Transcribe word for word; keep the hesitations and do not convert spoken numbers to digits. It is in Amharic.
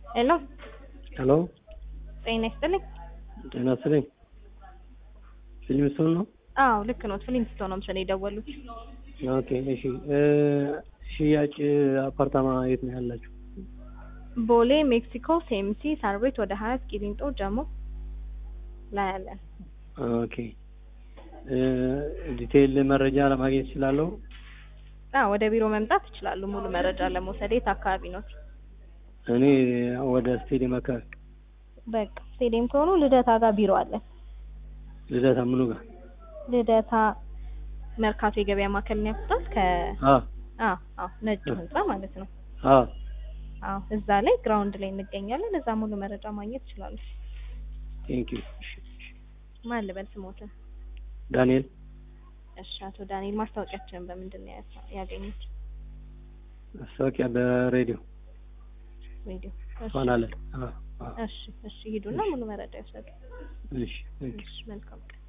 ሄሎ ሄሎ ጤና ይስጥልኝ። ጤና ይስጥልኝ። ፊልም ስቶን ነው? አዎ ልክ ነው። ፊልም ስቶን ነው ምስል የደወሉት። ኦኬ እሺ። ሽያጭ አፓርታማ የት ነው ያላችሁ? ቦሌ ሜክሲኮ ሴምሲ ሳር ቤት ወደ ሀያት ቂሊንጦ ጀሞ ላይ ያለን። ኦኬ ዲቴይል መረጃ ለማግኘት እችላለሁ? አዎ ወደ ቢሮ መምጣት ይችላሉ ሙሉ መረጃ ለመውሰድ። የት አካባቢ ነው? እኔ ወደ ስቴዲየም አካባቢ። በቃ ስቴዲየም ከሆኑ ልደታ ጋር ቢሮ አለን። ልደታ ምኑ ጋር? ልደታ መርካቶ የገበያ ማዕከል ነው ያልኩት። ከ አ አ አ ነጭ ህንጻ ማለት ነው። አ አዎ እዛ ላይ ግራውንድ ላይ እንገኛለን። እዛ ሙሉ መረጃ ማግኘት ይችላሉ። ቴንክ ዩ። ማን ልበል ስሞት? ዳንኤል። እሺ አቶ ዳንኤል ማስታወቂያችንን በምንድን ነው ያገኙት? ማስታወቂያ በሬዲዮ ሬዲዮ። ሆናለ። አ እሺ እሺ ሂዱና ሙሉ መረጃ ይወሰዱ። እሺ እሺ መልካም